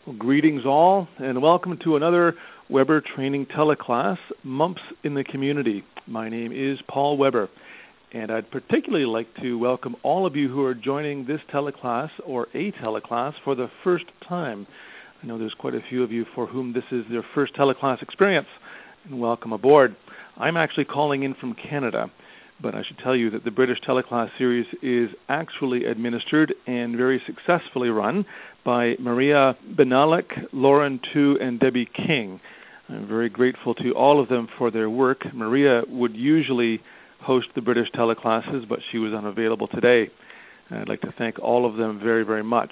Well, greetings all, and welcome to another Weber Training Teleclass, Mumps in the Community. My name is Paul Weber, and I'd particularly like to welcome all of you who are joining this teleclass or a teleclass for the first time. I know there's quite a few of you for whom this is their first teleclass experience, and welcome aboard. I'm actually calling in from Canada, but I should tell you that the British Teleclass series is actually administered and very successfully run by Maria Benalik, Lauren Tu, and Debbie King. I'm very grateful to all of them for their work. Maria would usually host the British teleclasses, but she was unavailable today. I'd like to thank all of them very, very much.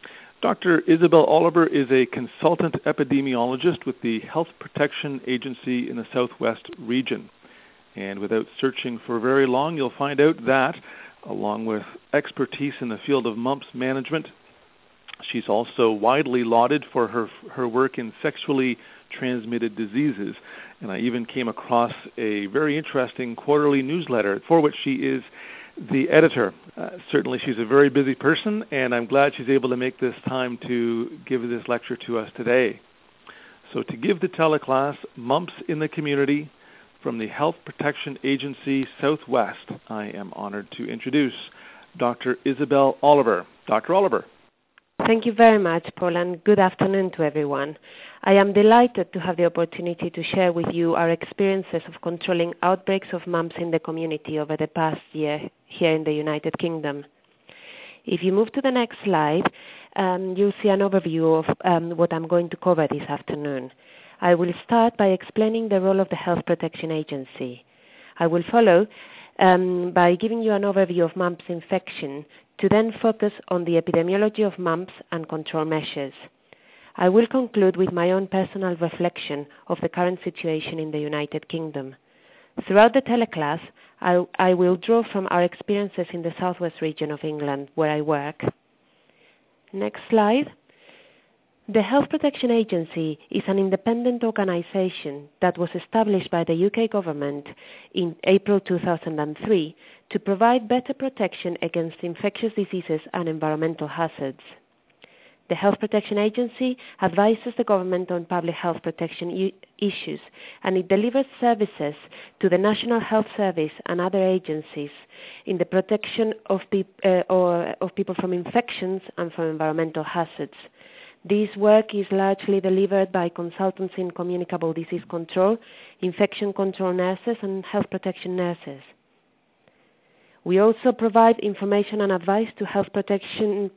Dr. Isabel Oliver is a consultant epidemiologist with the Health Protection Agency in the Southwest region. And without searching for very long, you'll find out that, along with expertise in the field of mumps management, she's also widely lauded for her work in sexually transmitted diseases. And I even came across a very interesting quarterly newsletter for which she is the editor. Certainly she's a very busy person, and I'm glad she's able to make this time to give this lecture to us today. So to give the teleclass, Mumps in the Community, from the Health Protection Agency Southwest, I am honored to introduce Dr. Isabel Oliver. Dr. Oliver. Thank you very much, Paul, and good afternoon to everyone. I am delighted to have the opportunity to share with you our experiences of controlling outbreaks of mumps in the community over the past year here in the United Kingdom. If you move to the next slide, you'll see an overview of what I'm going to cover this afternoon. I will start by explaining the role of the Health Protection Agency. I will follow by giving you an overview of mumps infection to then focus on the epidemiology of mumps and control measures. I will conclude with my own personal reflection of the current situation in the United Kingdom. Throughout the teleclass, I will draw from our experiences in the southwest region of England where I work. Next slide. The Health Protection Agency is an independent organisation that was established by the UK government in April 2003 to provide better protection against infectious diseases and environmental hazards. The Health Protection Agency advises the government on public health protection issues, and it delivers services to the National Health Service and other agencies in the protection of people from infections and from environmental hazards. This work is largely delivered by consultants in communicable disease control, infection control nurses, and health protection nurses. We also provide information and advice to health protection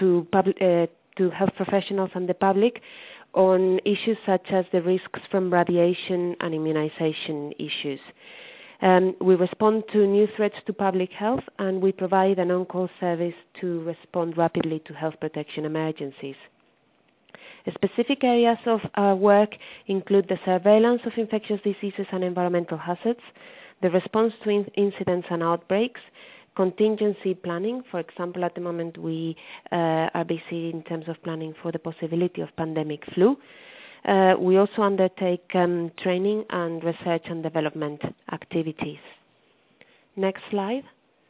to health professionals and the public on issues such as the risks from radiation and immunization issues. We respond to new threats to public health, and we provide an on-call service to respond rapidly to health protection emergencies. Specific areas of our work include the surveillance of infectious diseases and environmental hazards, the response to incidents and outbreaks, contingency planning. For example, at the moment we are busy in terms of planning for the possibility of pandemic flu. We also undertake training and research and development activities. Next slide.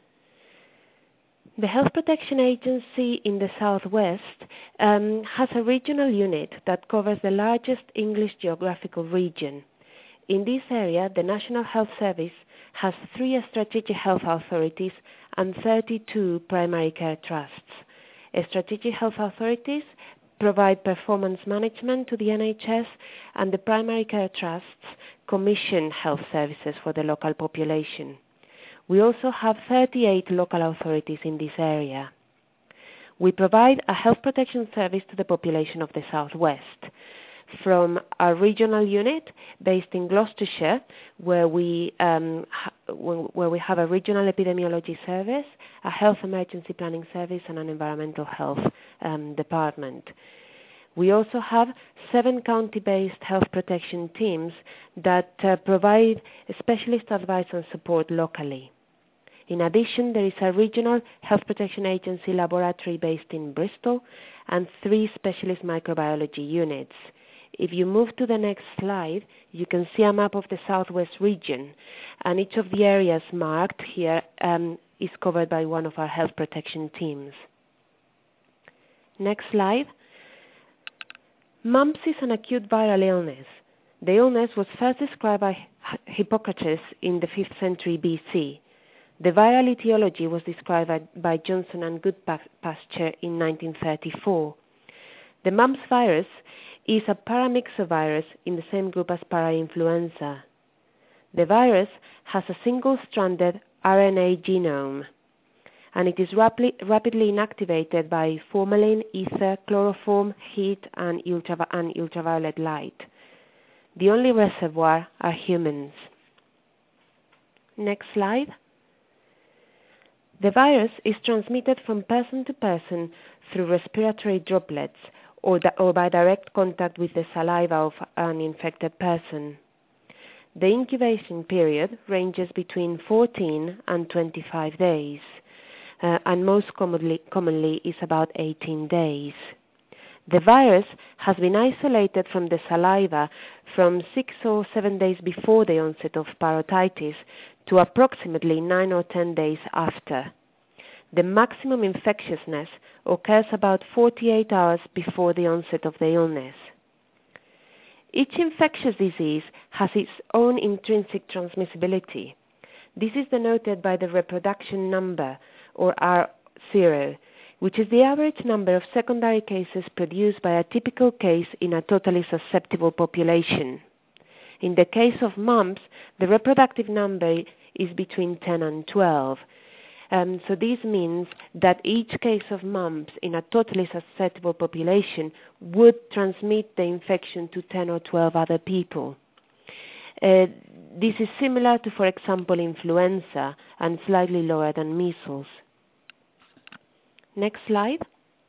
The Health Protection Agency in the Southwest has a regional unit that covers the largest English geographical region. In this area, the National Health Service has 3 strategic health authorities and 32 primary care trusts. Strategic health authorities provide performance management to the NHS, and the primary care trusts commission health services for the local population. We also have 38 local authorities in this area. We provide a health protection service to the population of the Southwest from our regional unit based in Gloucestershire, where we have a regional epidemiology service, a health emergency planning service, and an environmental health department. We also have 7 county-based health protection teams that provide specialist advice and support locally. In addition, there is a regional Health Protection Agency laboratory based in Bristol and 3 specialist microbiology units. If you move to the next slide, you can see a map of the Southwest region, and each of the areas marked here is covered by one of our health protection teams. Next slide. Mumps is an acute viral illness. The illness was first described by Hippocrates in the 5th century BC. The viral etiology was described by Johnson and Goodpasture in 1934. The mumps virus is a paramyxovirus in the same group as parainfluenza. The virus has a single-stranded RNA genome, and it is rapidly inactivated by formalin, ether, chloroform, heat, and ultraviolet light. The only reservoir are humans. Next slide. The virus is transmitted from person to person through respiratory droplets or by direct contact with the saliva of an infected person. The incubation period ranges between 14 and 25 days, and most commonly is about 18 days. The virus has been isolated from the saliva from 6 or 7 days before the onset of parotitis to approximately 9 or 10 days after. The maximum infectiousness occurs about 48 hours before the onset of the illness. Each infectious disease has its own intrinsic transmissibility. This is denoted by the reproduction number, or R0, which is the average number of secondary cases produced by a typical case in a totally susceptible population. In the case of mumps, the reproductive number is between 10 and 12. So this means that each case of mumps in a totally susceptible population would transmit the infection to 10 or 12 other people. This is similar to, for example, influenza and slightly lower than measles. Next slide.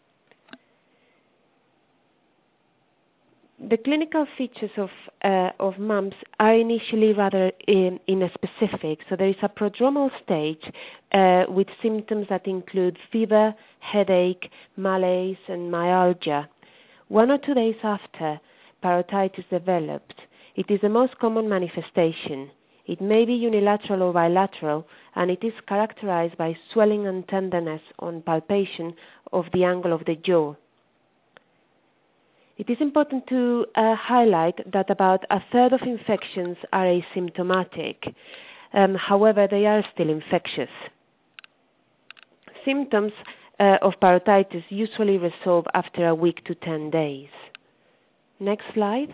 The clinical features of mumps are initially rather inspecific. So there is a prodromal stage with symptoms that include fever, headache, malaise, and myalgia. 1 or 2 days after parotitis developed, it is the most common manifestation. It may be unilateral or bilateral, and it is characterized by swelling and tenderness on palpation of the angle of the jaw. It is important to highlight that about a third of infections are asymptomatic. However, they are still infectious. Symptoms of parotitis usually resolve after a week to 10 days. Next slide.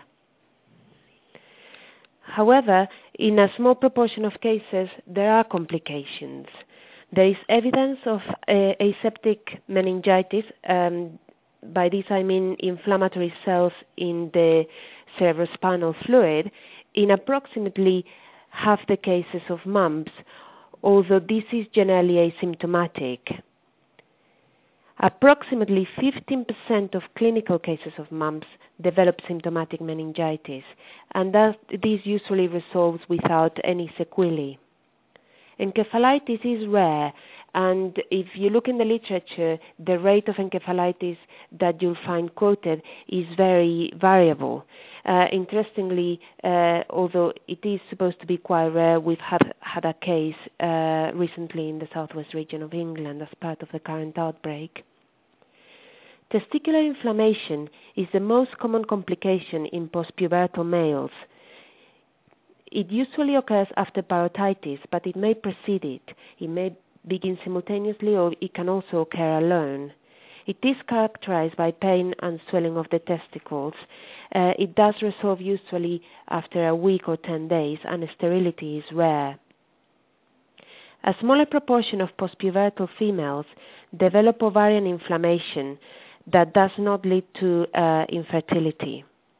However, in a small proportion of cases, there are complications. There is evidence of aseptic meningitis. By this I mean inflammatory cells in the cerebrospinal fluid in approximately half the cases of mumps, although this is generally asymptomatic. Approximately 15% of clinical cases of mumps develop symptomatic meningitis, and this usually resolves without any sequelae. Encephalitis is rare, and if you look in the literature, the rate of encephalitis that you'll find quoted is very variable. Interestingly, although it is supposed to be quite rare, we've had a case recently in the southwest region of England as part of the current outbreak. Testicular inflammation is the most common complication in postpubertal males. It usually occurs after parotitis, but it may precede it. It may begin simultaneously, or it can also occur alone. It is characterized by pain and swelling of the testicles. It does resolve usually after a week or 10 days, and sterility is rare. A smaller proportion of postpubertal females develop ovarian inflammation that does not lead to infertility.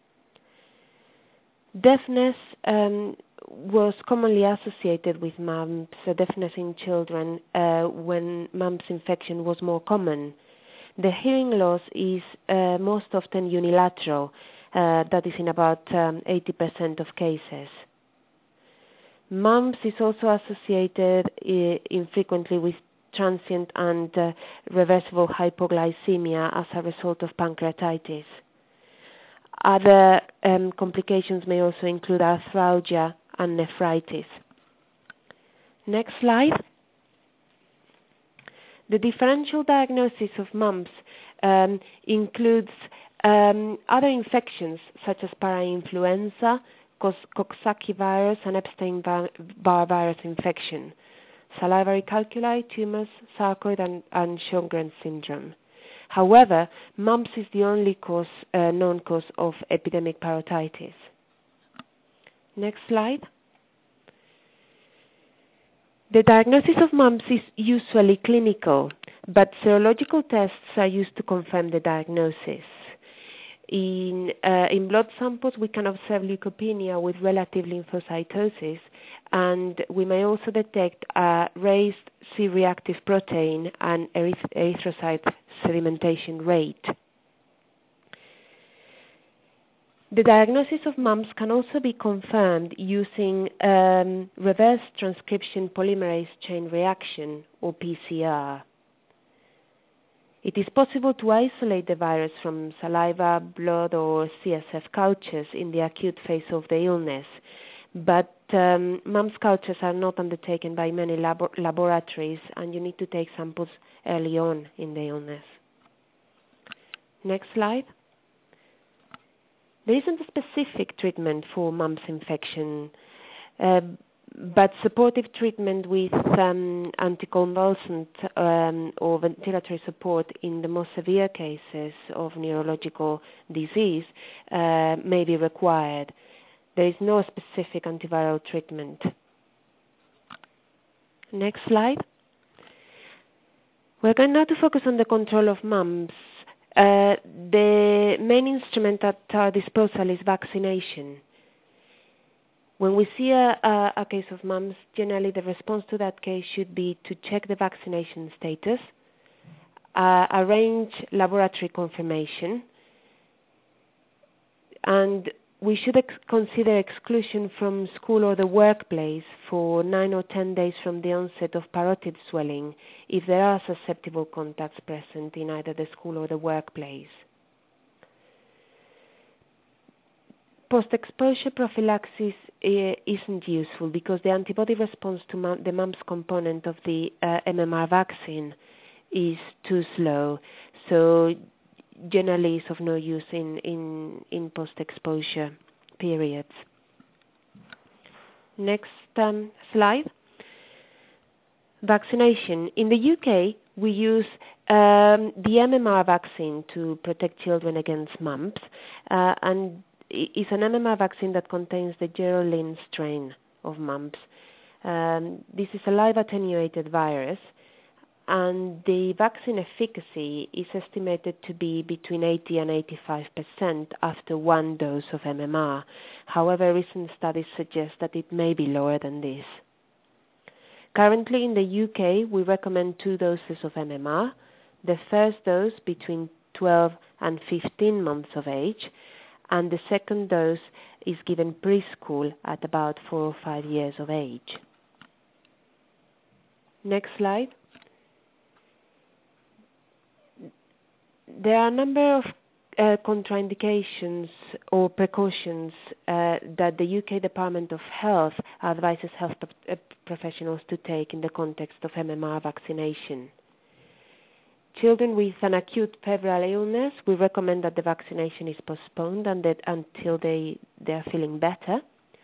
Deafness was commonly associated with mumps, deafness in children, when mumps infection was more common. The hearing loss is most often unilateral, that is in about 80% of cases. Mumps is also associated infrequently with transient and reversible hypoglycemia as a result of pancreatitis. Other complications may also include arthralgia and nephritis. Next slide. The differential diagnosis of mumps includes Other infections such as parainfluenza, Coxsackie virus and Epstein-Barr virus infection, salivary calculi, tumors, sarcoid and Sjögren's syndrome. However, mumps is the only known cause of epidemic parotitis. Next slide. The diagnosis of mumps is usually clinical, but serological tests are used to confirm the diagnosis. In blood samples, we can observe leukopenia with relative lymphocytosis, and we may also detect a raised C-reactive protein and erythrocyte sedimentation rate. The diagnosis of mumps can also be confirmed using reverse transcription polymerase chain reaction, or PCR. It is possible to isolate the virus from saliva, blood, or CSF cultures in the acute phase of the illness, but mumps cultures are not undertaken by many laboratories, and you need to take samples early on in the illness. Next slide. There isn't a specific treatment for mumps infection, but supportive treatment with anticonvulsant or ventilatory support in the most severe cases of neurological disease may be required. There is no specific antiviral treatment. Next slide. We're going now to focus on the control of mumps. The main instrument at our disposal is vaccination. When we see a case of mumps, generally the response to that case should be to check the vaccination status, arrange laboratory confirmation, and we should consider exclusion from school or the workplace for 9 or 10 days from the onset of parotid swelling if there are susceptible contacts present in either the school or the workplace. Post-exposure prophylaxis isn't useful because the antibody response to the mumps component of the MMR vaccine is too slow, so generally is of no use in post-exposure periods. Next slide. Vaccination. In the UK, we use the MMR vaccine to protect children against mumps, and it's an MMR vaccine that contains the Gerolin strain of mumps. This is a live attenuated virus, and the vaccine efficacy is estimated to be between 80 and 85% after one dose of MMR. However, recent studies suggest that it may be lower than this. Currently in the UK, we recommend 2 doses of MMR, the first dose between 12 and 15 months of age, and the second dose is given preschool at about 4 or 5 years of age. Next slide. There are a number of contraindications or precautions that the UK Department of Health advises health professionals to take in the context of MMR vaccination. Children with an acute febrile illness, we recommend that the vaccination is postponed and that until they are feeling better.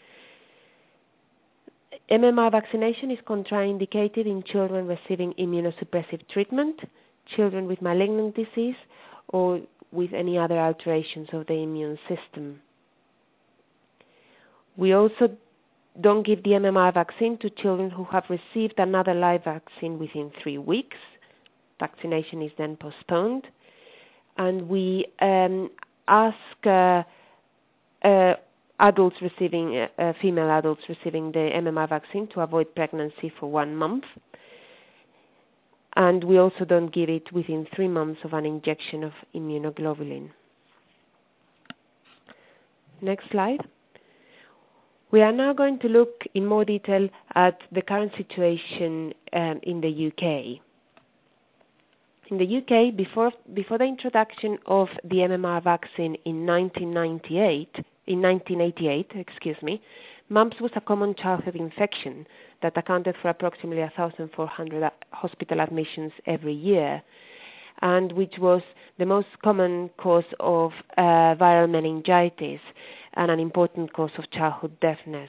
MMR vaccination is contraindicated in children receiving immunosuppressive treatment, children with malignant disease, or with any other alterations of the immune system. We also don't give the MMR vaccine to children who have received another live vaccine within 3 weeks. Vaccination is then postponed, and we ask adults receiving female adults receiving the MMR vaccine to avoid pregnancy for 1 month, and we also don't give it within 3 months of an injection of immunoglobulin. Next slide. We are now going to look in more detail at the current situation in the UK. In the UK, before the introduction of the MMR vaccine in 1988, mumps was a common childhood infection that accounted for approximately 1,400 hospital admissions every year. and which was the most common cause of viral meningitis and an important cause of childhood deafness.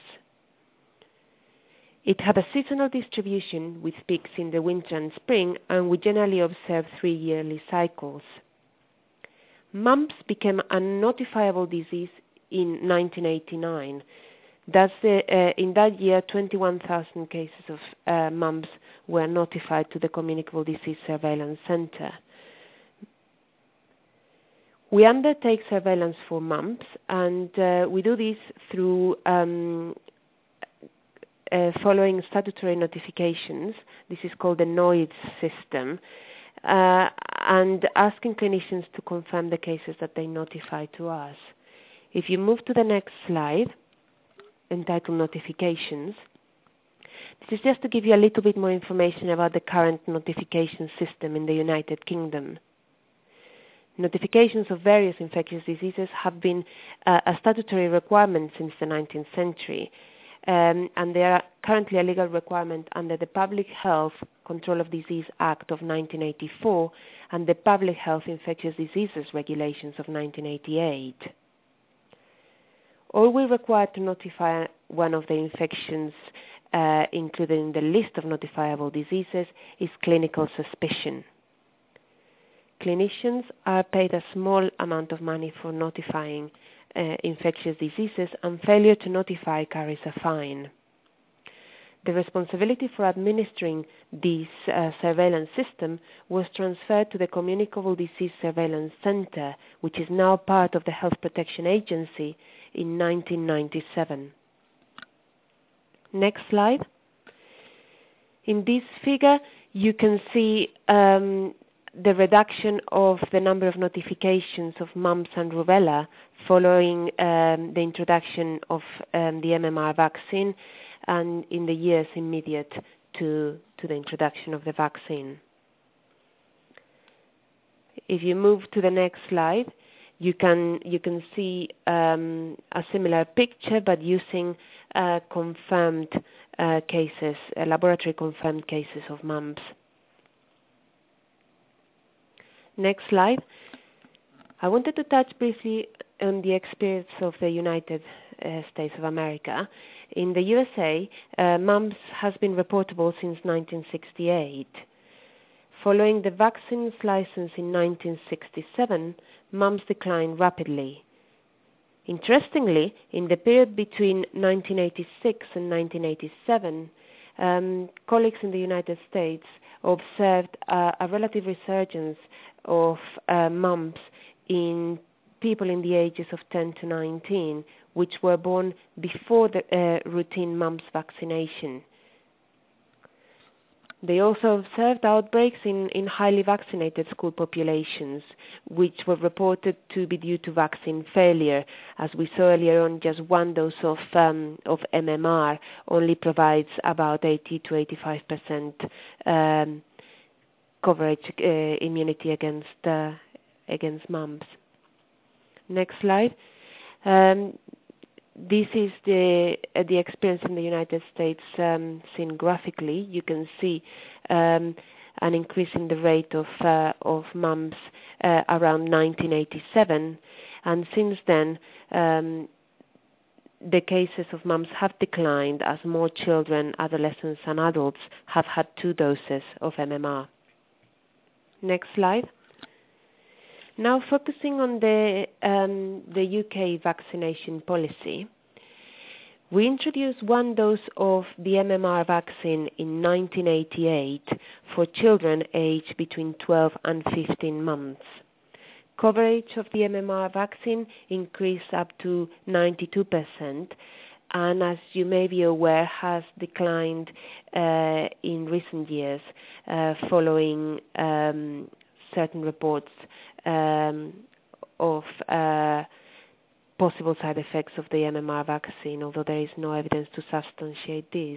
It had a seasonal distribution with peaks in the winter and spring, and we generally observe 3 yearly cycles. Mumps became a notifiable disease in 1989. Thus, in that year, 21,000 cases of mumps were notified to the Communicable Disease Surveillance Center. We undertake surveillance for mumps, and we do this through following statutory notifications. This is called the NOIDS system, and asking clinicians to confirm the cases that they notify to us. If you move to the next slide, entitled Notifications, this is just to give you a little bit more information about the current notification system in the United Kingdom. Notifications of various infectious diseases have been a statutory requirement since the 19th century, and they are currently a legal requirement under the Public Health Control of Disease Act of 1984 and the Public Health Infectious Diseases Regulations of 1988. All we're required to notify one of the infections included in the list of notifiable diseases is clinical suspicion. Clinicians are paid a small amount of money for notifying infectious diseases, and failure to notify carries a fine. The responsibility for administering this surveillance system was transferred to the Communicable Disease Surveillance Center, which is now part of the Health Protection Agency, in 1997. Next slide. In this figure, you can see the reduction of the number of notifications of mumps and rubella following the introduction of the MMR vaccine and in the years immediate to the introduction of the vaccine. If you move to the next slide, you can see a similar picture, but using confirmed cases, laboratory confirmed cases of mumps. Next slide. I wanted to touch briefly on the experience of the United States of America. In the USA, mumps has been reportable since 1968. Following the vaccine's license in 1967, mumps declined rapidly. Interestingly, in the period between 1986 and 1987, colleagues in the United States observed a relative resurgence of mumps in people in the ages of 10 to 19, which were born before the routine mumps vaccination. They also observed outbreaks in highly vaccinated school populations, which were reported to be due to vaccine failure. As we saw earlier on, just one dose of MMR only provides about 80 to 85% coverage immunity against mumps. Next slide. This is the experience in the United States seen graphically. You can see an increase in the rate of mumps around 1987, and since then the cases of mumps have declined as more children, adolescents, and adults have had 2 doses of MMR. Next slide. Now focusing on the UK vaccination policy, we introduced 1 dose of the MMR vaccine in 1988 for children aged between 12 and 15 months. Coverage of the MMR vaccine increased up to 92%, and as you may be aware, has declined in recent years following certain reports of possible side effects of the MMR vaccine, although there is no evidence to substantiate this.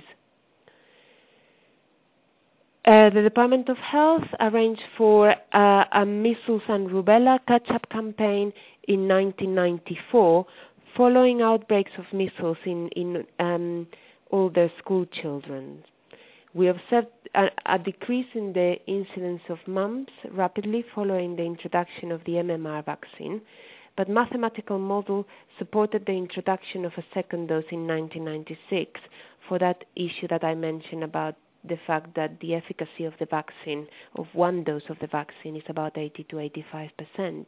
The Department of Health arranged for a measles and rubella catch-up campaign in 1994 following outbreaks of measles in older school children. We observed a decrease in the incidence of mumps rapidly following the introduction of the MMR vaccine, but mathematical model supported the introduction of a second dose in 1996 for that issue that I mentioned about the fact that the efficacy of the vaccine, of one dose of the vaccine, is about 80 to 85%.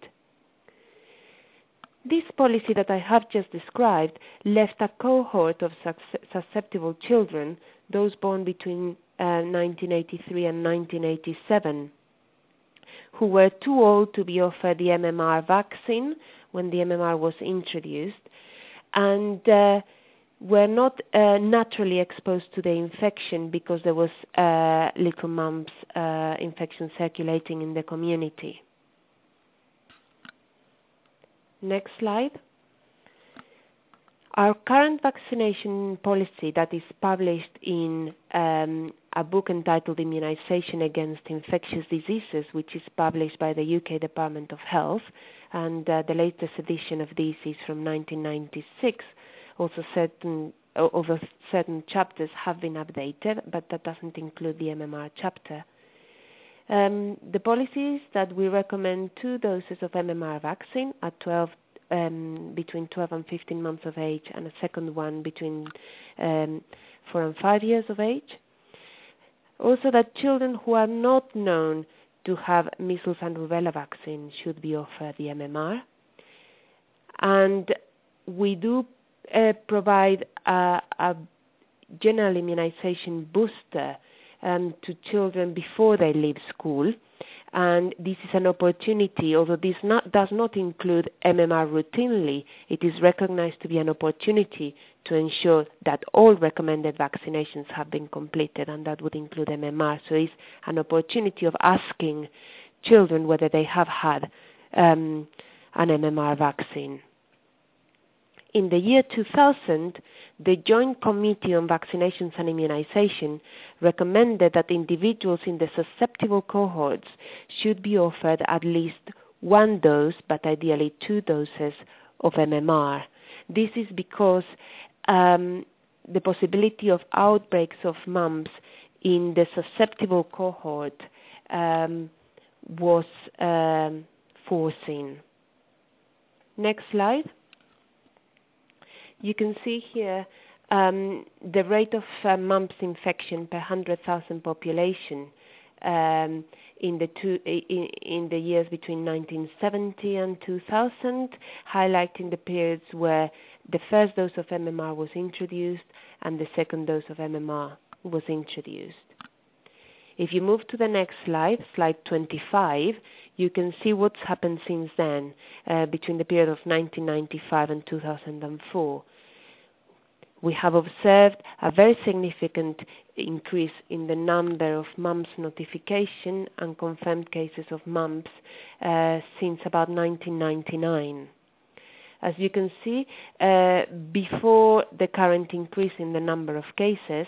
This policy that I have just described left a cohort of susceptible children, those born between 1983 and 1987, who were too old to be offered the MMR vaccine when the MMR was introduced, and were not naturally exposed to the infection because there was little mumps infection circulating in the community. Next slide. Our current vaccination policy that is published in a book entitled Immunization Against Infectious Diseases, which is published by the UK Department of Health, and the latest edition of this is from 1996. Also certain chapters have been updated, but that doesn't include the MMR chapter. The policy is that we recommend 2 doses of MMR vaccine at between 12 and 15 months of age, and a second one between 4 and 5 years of age. Also, that children who are not known to have measles and rubella vaccine should be offered the MMR. And we do provide a general immunization booster to children before they leave school, and this is an opportunity, although this does not include MMR routinely, it is recognized to be an opportunity to ensure that all recommended vaccinations have been completed, and that would include MMR. So it's an opportunity of asking children whether they have had an MMR vaccine. In the year 2000, the Joint Committee on Vaccinations and Immunization recommended that individuals in the susceptible cohorts should be offered at least 1 dose, but ideally 2 doses of MMR. This is because the possibility of outbreaks of mumps in the susceptible cohort was foreseen. Next slide. You can see here the rate of mumps infection per 100,000 population in the years between 1970 and 2000, highlighting the periods where the first dose of MMR was introduced and the second dose of MMR was introduced. If you move to the next slide, slide 25, you can see what's happened since then, between the period of 1995 and 2004. We have observed a very significant increase in the number of mumps notification and confirmed cases of mumps since about 1999. As you can see, before the current increase in the number of cases,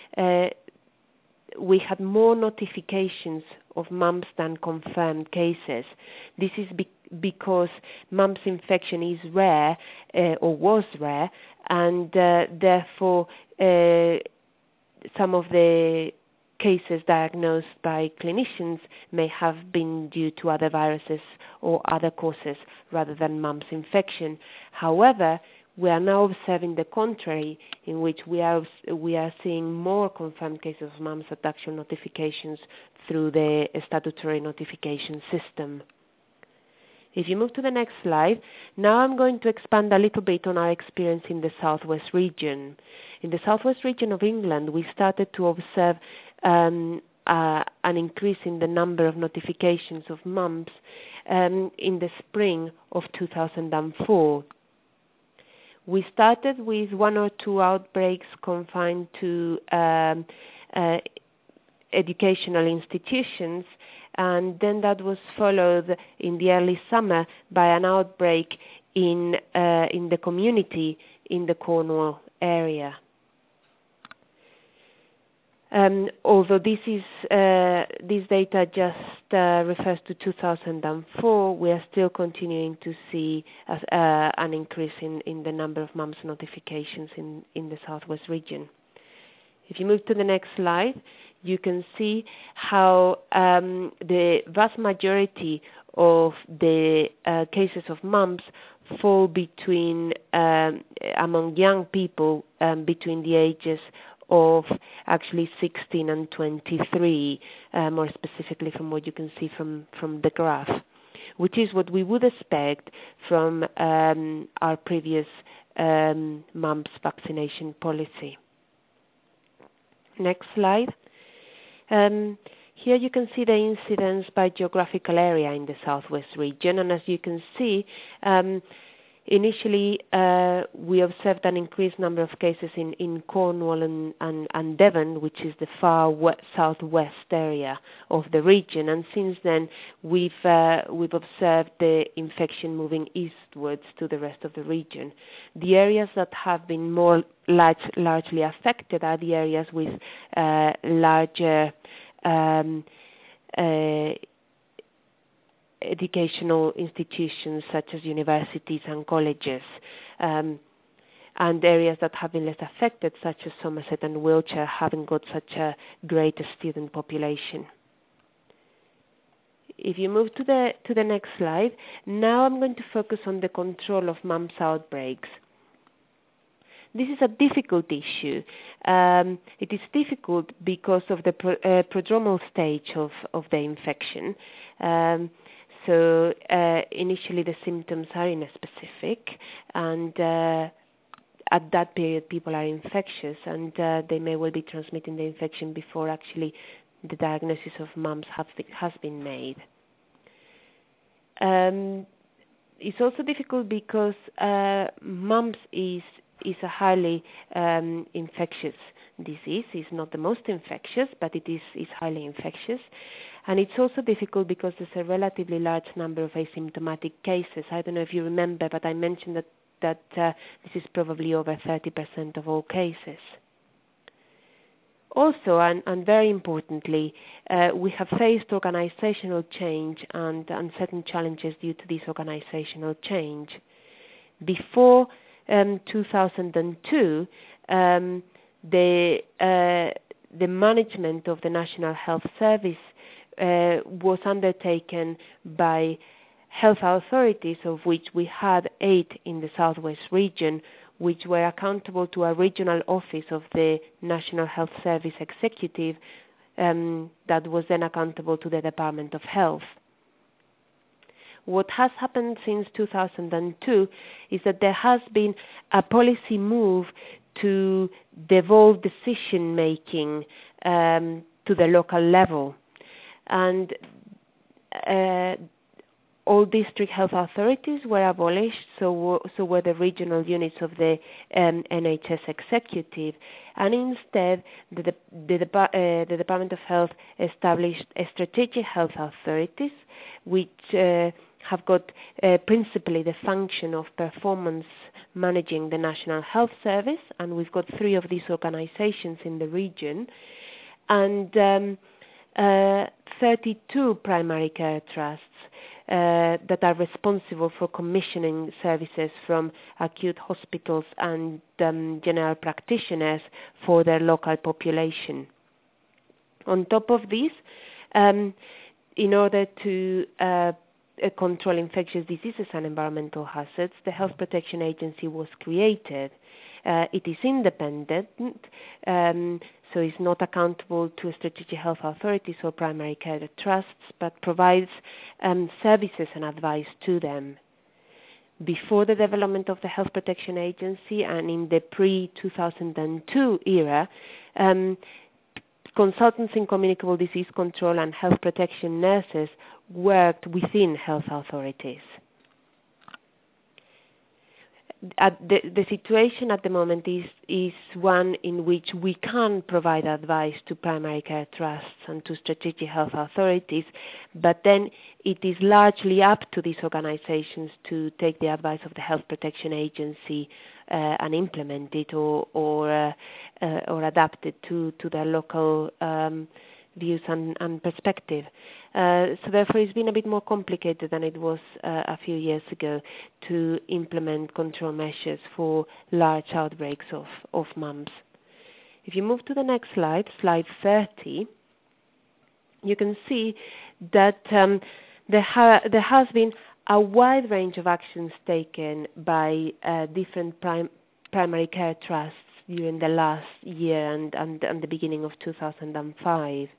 we had more notifications of mumps than confirmed cases. This is because mumps infection is rare, or was rare, and therefore some of the cases diagnosed by clinicians may have been due to other viruses or other causes rather than mumps infection. However, we are now observing the contrary, in which we are seeing more confirmed cases of mumps adduction notifications through the statutory notification system. If you move to the next slide, now I'm going to expand a little bit on our experience in the southwest region. In the southwest region of England, we started to observe an increase in the number of notifications of mumps in the spring of 2004. We started with 1 or 2 outbreaks confined to educational institutions, and then that was followed in the early summer by an outbreak in the community in the Cornwall area. Although this data just refers to 2004, we are still continuing to see an increase in the number of mumps notifications in the southwest region. If you move to the next slide, you can see how the vast majority of the cases of mumps fall between among young people between the ages of actually 16 and 23, more specifically from what you can see from the graph, which is what we would expect from our previous mumps vaccination policy. Next slide. Here you can see the incidence by geographical area in the southwest region, and as you can see, initially we observed an increased number of cases in Cornwall and Devon, which is the far southwest area of the region, and since then we've observed the infection moving eastwards to the rest of the region. The areas that have been more largely affected are the areas with larger educational institutions such as universities and colleges, and areas that have been less affected, such as Somerset and Wiltshire, haven't got such a great student population. If you move to the next slide, now I'm going to focus on the control of mumps outbreaks. This is a difficult issue. It is difficult because of the prodromal stage of the infection. So initially the symptoms are inspecific, and at that period people are infectious, and they may well be transmitting the infection before actually the diagnosis of mumps has been made. It's also difficult because mumps is a highly infectious disease. It's not the most infectious, but it is highly infectious. And it's also difficult because there's a relatively large number of asymptomatic cases. I don't know if you remember, but I mentioned that this is probably over 30% of all cases. Also, and very importantly, we have faced organizational change and certain challenges due to this organizational change. Before 2002, the management of the National Health Service was undertaken by health authorities, of which we had 8 in the southwest region, which were accountable to a regional office of the National Health Service Executive that was then accountable to the Department of Health. What has happened since 2002 is that there has been a policy move to devolve decision-making to the local level. And all district health authorities were abolished, so were the regional units of the NHS executive, and instead the Department of Health established strategic health authorities, which have got principally the function of performance managing the National Health Service, and we've got 3 of these organizations in the region, and 32 primary care trusts that are responsible for commissioning services from acute hospitals and general practitioners for their local population. On top of this, in order to control infectious diseases and environmental hazards, the Health Protection Agency was created. It is independent, so it's not accountable to strategic health authorities or primary care trusts, but provides services and advice to them. Before the development of the Health Protection Agency and in the pre-2002 era, consultants in communicable disease control and health protection nurses worked within health authorities. The situation at the moment is one in which we can provide advice to primary care trusts and to strategic health authorities, but then it is largely up to these organizations to take the advice of the Health Protection Agency and implement it or adapt it to their local views and perspective. So therefore it's been a bit more complicated than it was a few years ago to implement control measures for large outbreaks of mumps. If you move to the next slide, slide 30, you can see that there has been a wide range of actions taken by different primary care trusts during the last year and the beginning of 2005.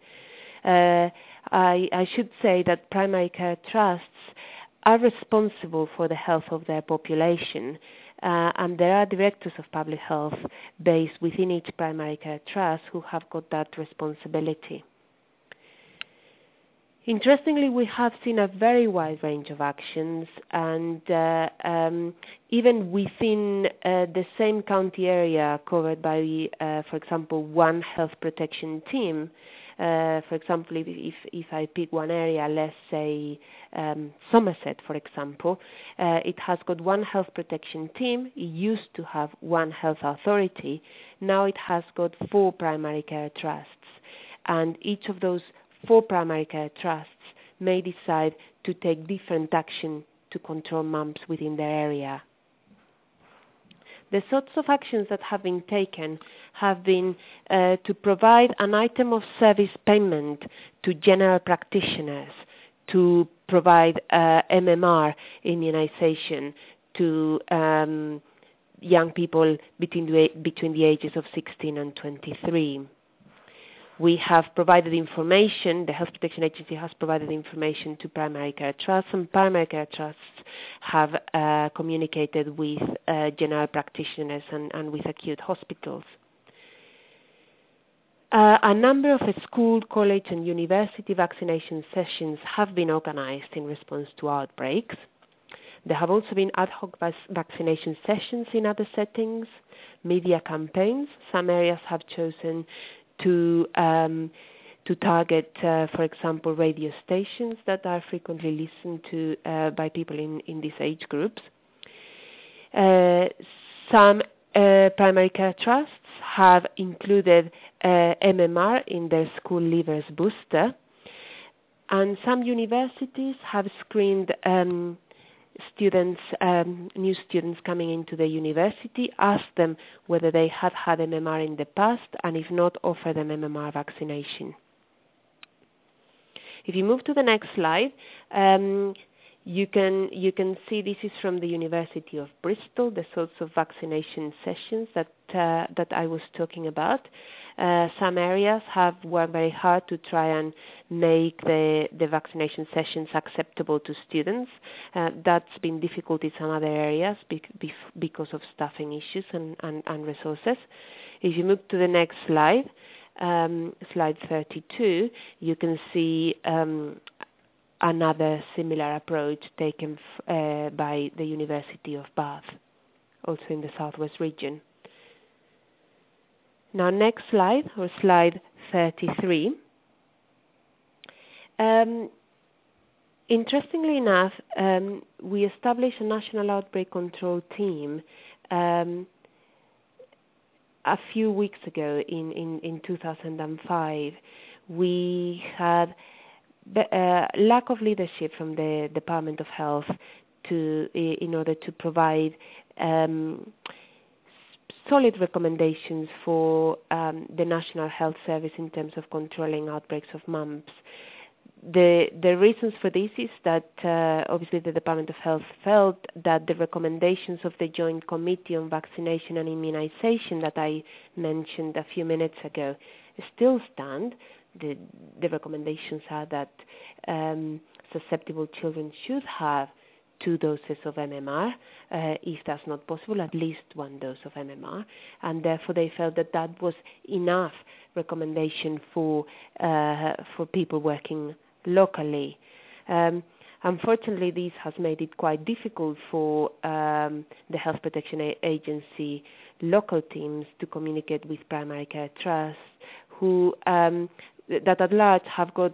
I should say that primary care trusts are responsible for the health of their population, and there are directors of public health based within each primary care trust who have got that responsibility. Interestingly, we have seen a very wide range of actions, and even within the same county area covered by, for example, one health protection team. For example, if I pick one area, let's say Somerset, for example, it has got one health protection team. It used to have one health authority. Now it has got 4 primary care trusts, and each of those 4 primary care trusts may decide to take different action to control mumps within their area. The sorts of actions that have been taken have been to provide an item of service payment to general practitioners, to provide MMR immunization to young people between the ages of 16 and 23. We have provided information, the Health Protection Agency has provided information to primary care trusts, and primary care trusts have communicated with general practitioners and with acute hospitals. A number of school, college and university vaccination sessions have been organized in response to outbreaks. There have also been ad hoc vaccination sessions in other settings, media campaigns. Some areas have chosen to target, for example, radio stations that are frequently listened to by people in these age groups. Some primary care trusts have included MMR in their school leavers booster, and some universities have screened students, new students coming into the university, ask them whether they have had MMR in the past, and if not, offer them MMR vaccination. If you move to the next slide, you can see this is from the University of Bristol, the sorts of vaccination sessions that I was talking about. Some areas have worked very hard to try and make the vaccination sessions acceptable to students. That's been difficult in some other areas because of staffing issues and resources. If you move to the next slide, slide 32, you can see another similar approach taken by the University of Bath, also in the Southwest region. Now, next slide, or slide 33. Interestingly enough, we established a national outbreak control team a few weeks ago in 2005. We had lack of leadership from the Department of Health in order to provide solid recommendations for the National Health Service in terms of controlling outbreaks of mumps. The reasons for this is that obviously the Department of Health felt that the recommendations of the Joint Committee on Vaccination and Immunization that I mentioned a few minutes ago still stand. The recommendations are that susceptible children should have 2 doses of MMR, if that's not possible, at least 1 dose of MMR, and therefore they felt that that was enough recommendation for people working locally. Unfortunately, this has made it quite difficult for the Health Protection Agency local teams to communicate with primary care trusts, who that at large have got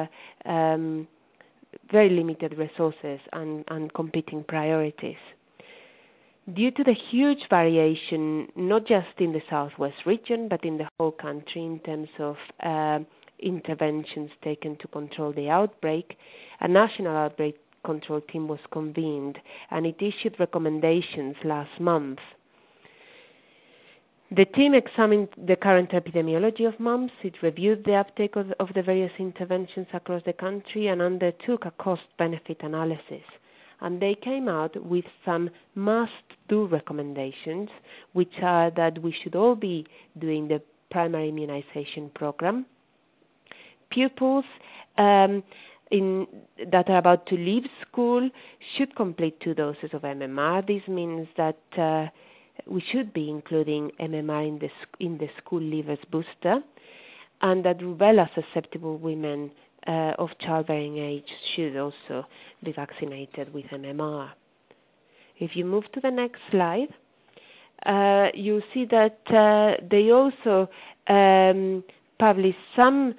very limited resources and competing priorities. Due to the huge variation, not just in the Southwest region, but in the whole country in terms of interventions taken to control the outbreak, a national outbreak control team was convened, and it issued recommendations last month. The team examined the current epidemiology of mumps. It reviewed the uptake of the various interventions across the country and undertook a cost-benefit analysis. And they came out with some must-do recommendations, which are that we should all be doing the primary immunization program. Pupils that are about to leave school should complete 2 doses of MMR. This means that we should be including MMR in the school leavers booster, and that rubella-susceptible women of childbearing age should also be vaccinated with MMR. If you move to the next slide, you'll see that they also published some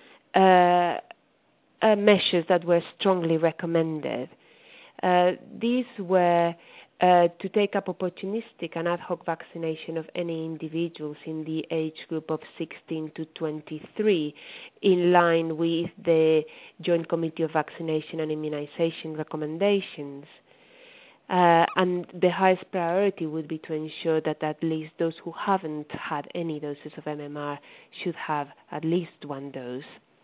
measures that were strongly recommended. These were to take up opportunistic and ad hoc vaccination of any individuals in the age group of 16 to 23, in line with the Joint Committee of Vaccination and Immunization recommendations. And the highest priority would be to ensure that at least those who haven't had any doses of MMR should have at least 1 dose.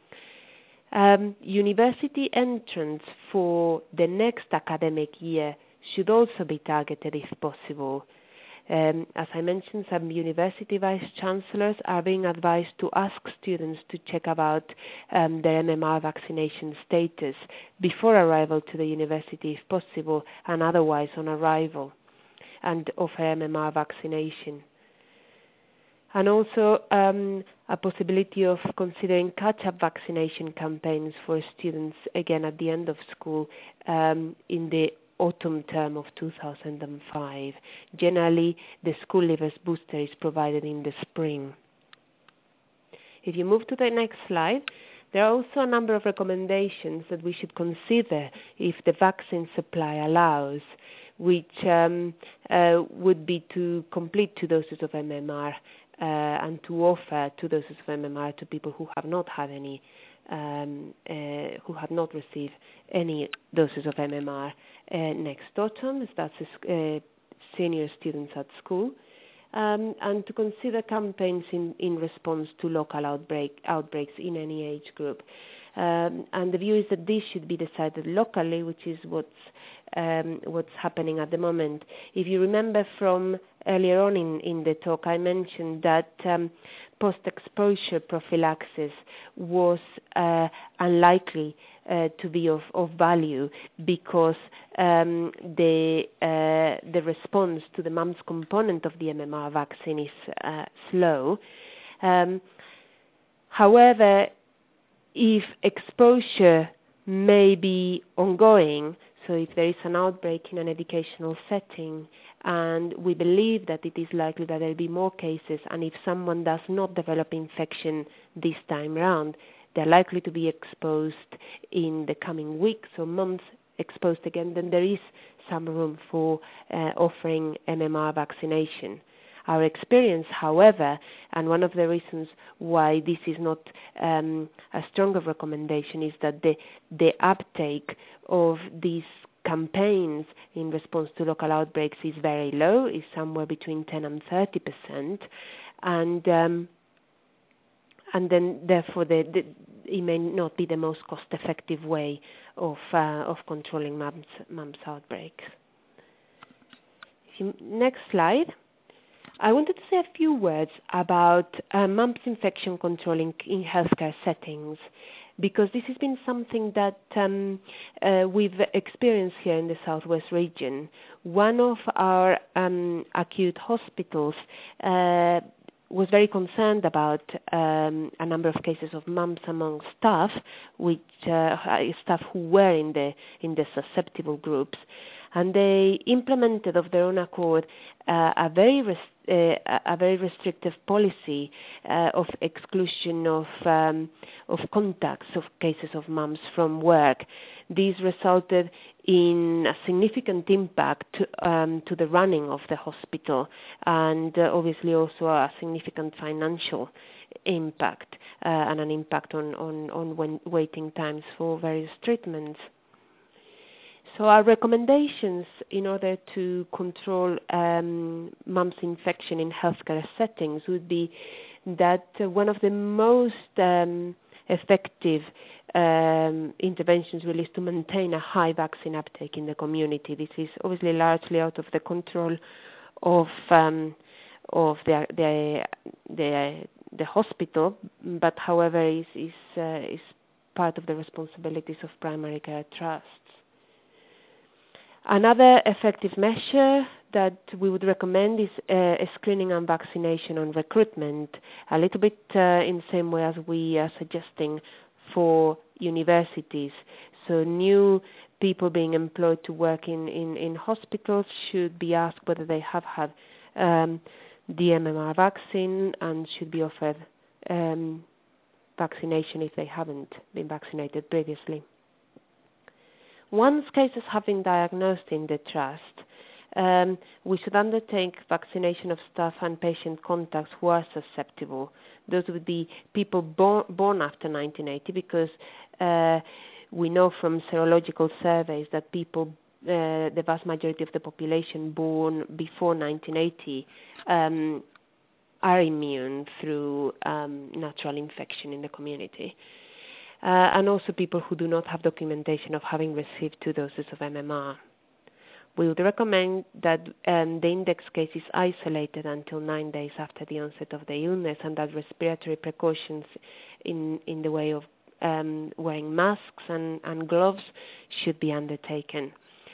University entrants for the next academic year should also be targeted if possible. As I mentioned, some university vice-chancellors are being advised to ask students to check about their MMR vaccination status before arrival to the university if possible, and otherwise on arrival, and offer MMR vaccination. And also a possibility of considering catch-up vaccination campaigns for students, again at the end of school, in the autumn term of 2005. Generally, the school leavers booster is provided in the spring. If you move to the next slide, there are also a number of recommendations that we should consider if the vaccine supply allows, which would be to complete 2 doses of MMR and to offer 2 doses of MMR to people who have not had any, who have not received any doses of MMR next autumn, that's senior students at school, and to consider campaigns in response to local outbreaks in any age group. And the view is that this should be decided locally, which is what's happening at the moment. If you remember from earlier on in the talk, I mentioned that post-exposure prophylaxis was unlikely to be of value because the response to the mumps component of the MMR vaccine is slow. However, if exposure may be ongoing, so if there is an outbreak in an educational setting, and we believe that it is likely that there will be more cases, and if someone does not develop infection this time round, they're likely to be exposed in the coming weeks or months, exposed again, then there is some room for offering MMR vaccination. Our experience, however, and one of the reasons why this is not a stronger recommendation, is that the uptake of these campaigns in response to local outbreaks is very low, is somewhere between 10 and 30%, and then therefore it may not be the most cost-effective way of controlling mumps outbreaks. Next slide. I wanted to say a few words about mumps infection control in healthcare settings, because this has been something that we've experienced here in the Southwest region. One of our acute hospitals was very concerned about a number of cases of mumps among staff, which staff who were in the susceptible groups, and they implemented of their own accord a very restrictive policy of exclusion of contacts of cases of mumps from work. This resulted in a significant impact to the running of the hospital, and obviously also a significant financial impact and an impact on waiting times for various treatments. So our recommendations in order to control mumps infection in healthcare settings would be that one of the most effective interventions really is to maintain a high vaccine uptake in the community. This is obviously largely out of the control of the hospital, but however is part of the responsibilities of primary care trusts. Another effective measure that we would recommend is screening and vaccination on recruitment, a little bit in the same way as we are suggesting for universities. So new people being employed to work in hospitals should be asked whether they have had the MMR vaccine and should be offered vaccination if they haven't been vaccinated previously. Once cases have been diagnosed in the trust, we should undertake vaccination of staff and patient contacts who are susceptible. Those would be people born after 1980, because we know from serological surveys that people, the vast majority of the population born before 1980, are immune through natural infection in the community. And also people who do not have documentation of having received 2 doses of MMR. We would recommend that the index case is isolated until 9 days after the onset of the illness, and that respiratory precautions in the way of wearing masks and gloves should be undertaken.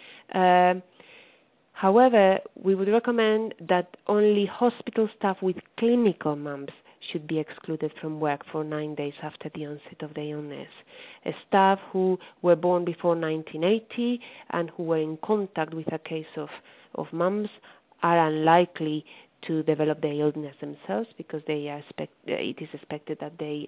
However, we would recommend that only hospital staff with clinical mumps should be excluded from work for 9 days after the onset of the illness. Staff who were born before 1980 and who were in contact with a case of mumps are unlikely to develop the illness themselves, because it is expected that they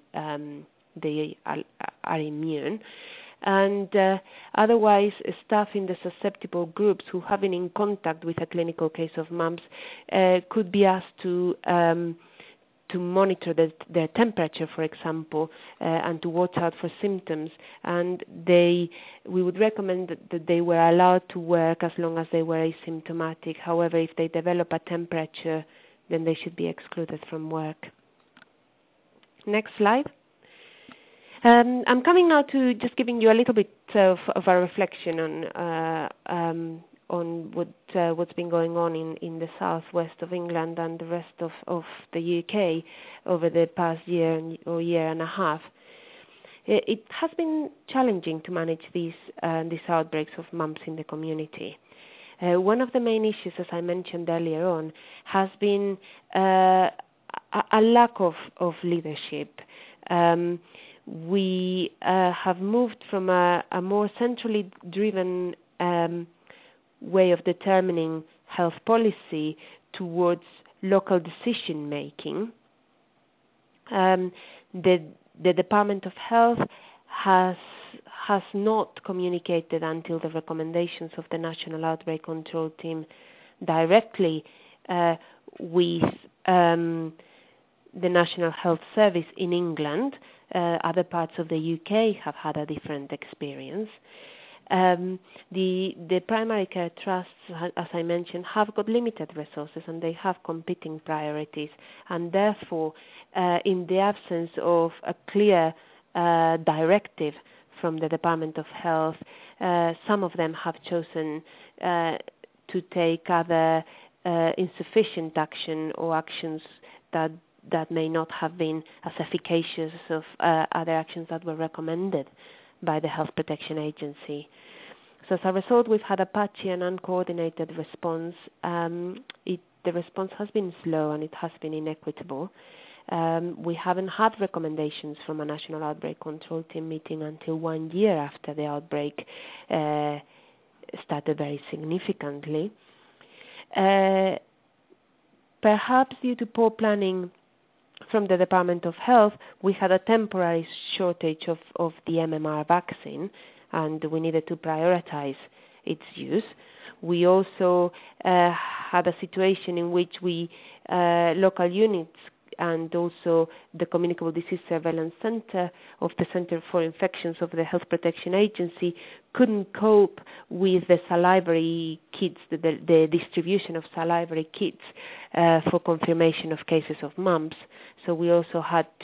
are immune. And otherwise, staff in the susceptible groups who have been in contact with a clinical case of mumps could be asked to monitor their temperature, for example, and to watch out for symptoms. And we would recommend that they were allowed to work as long as they were asymptomatic. However, if they develop a temperature, then they should be excluded from work. Next slide. I'm coming now to just giving you a little bit of a reflection on what's been going on in the southwest of England and the rest of the UK over the past year or year and a half. It has been challenging to manage these outbreaks of mumps in the community. One of the main issues, as I mentioned earlier on, has been a lack of leadership. We have moved from a more centrally driven way of determining health policy towards local decision making. The Department of Health has not communicated until the recommendations of the National Outbreak Control Team directly with the National Health Service in England. Other parts of the UK have had a different experience. The primary care trusts, as I mentioned, have got limited resources and they have competing priorities, and therefore, in the absence of a clear directive from the Department of Health, some of them have chosen to take other insufficient action or actions that may not have been as efficacious as other actions that were recommended by the Health Protection Agency. So as a result, we've had a patchy and uncoordinated response. The response has been slow and it has been inequitable. We haven't had recommendations from a National Outbreak Control Team meeting until 1 year after the outbreak started very significantly. Perhaps due to poor planning from the Department of Health, we had a temporary shortage of the MMR vaccine, and we needed to prioritize its use. We also had a situation in which local units and also the Communicable Disease Surveillance Center of the Center for Infections of the Health Protection Agency couldn't cope with the salivary kits, the distribution of salivary kits for confirmation of cases of mumps. So we also had